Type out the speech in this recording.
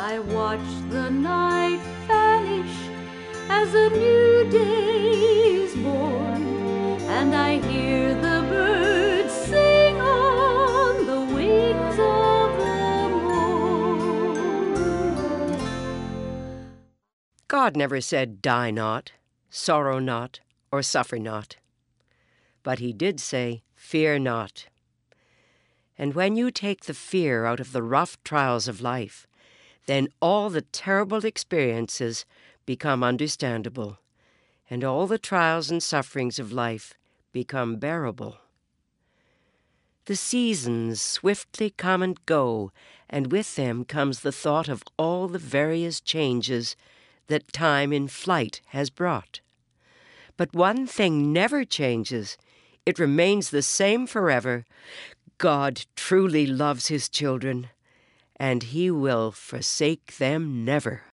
I watch the night vanish as a new day is born, and I hear the birds sing on the wings of the morn. God never said, "Die not, sorrow not, or suffer not." But he did say, "Fear not." And when you take the fear out of the rough trials of life, then all the terrible experiences become understandable, and all the trials and sufferings of life become bearable. The seasons swiftly come and go, and with them comes the thought of all the various changes that time in flight has brought. But one thing never changes. It remains the same forever. God truly loves his children, and he will forsake them never.